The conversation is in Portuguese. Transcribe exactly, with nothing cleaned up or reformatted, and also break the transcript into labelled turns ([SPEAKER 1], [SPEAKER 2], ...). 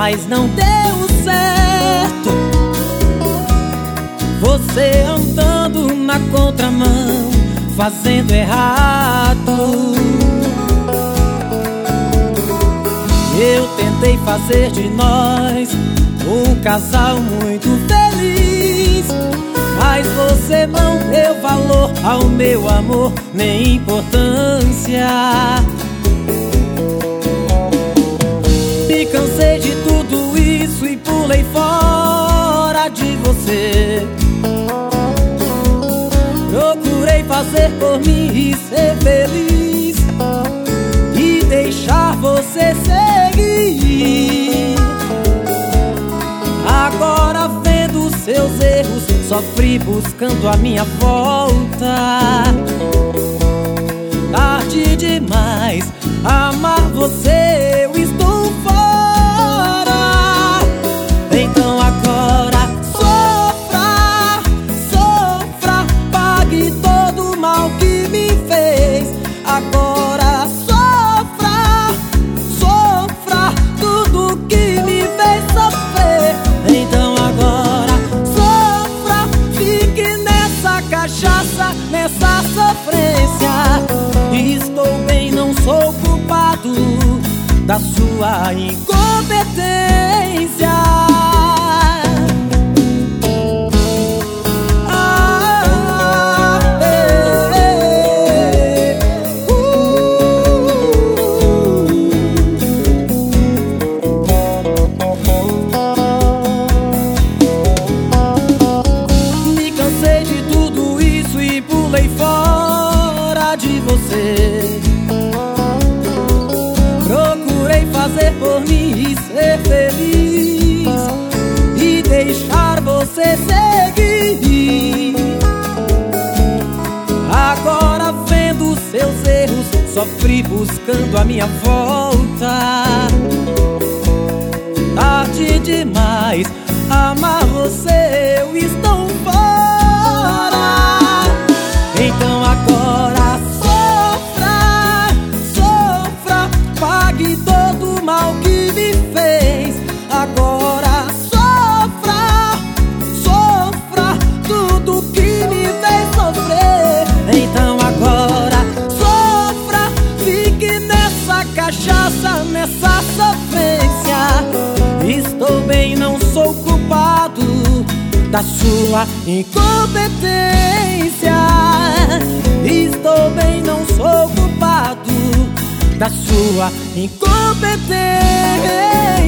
[SPEAKER 1] mas não deu certo. Você andando na contramão, fazendo errado. Eu tentei fazer de nós um casal muito feliz, mas você não deu valor ao meu amor, nem importância. Me cansei de tudo isso e pulei fora de você. Procurei fazer por mim e ser feliz, e deixar você seguir. Agora vendo seus erros, sofri buscando a minha volta. Tarde demais, amar você eu estou fora. Então agora sofra, sofra, pague todo o mal que me fez. Agora sofra, sofra tudo que me fez sofrer. Então agora sofra, fique nessa cachaça, nessa sofrência. Estou bem, não sou culpado da sua incompetência. Ah, ei, uh, Me cansei de tudo isso e pulei fora de você. Procurei fazer por mim e ser feliz, e deixar você seguir. Agora vendo seus erros, sofri buscando a minha volta. Tarde demais, amar você eu estou fora. Então agora sofra, sofra, pague todo o mal que me fez. Agora sofra, sofra tudo que me fez sofrer. Então agora sofra, fique nessa cachaça, nessa sofrência. Estou bem, não sou culpado da sua incompetência. Estou bem, não sou culpado da sua incompetência.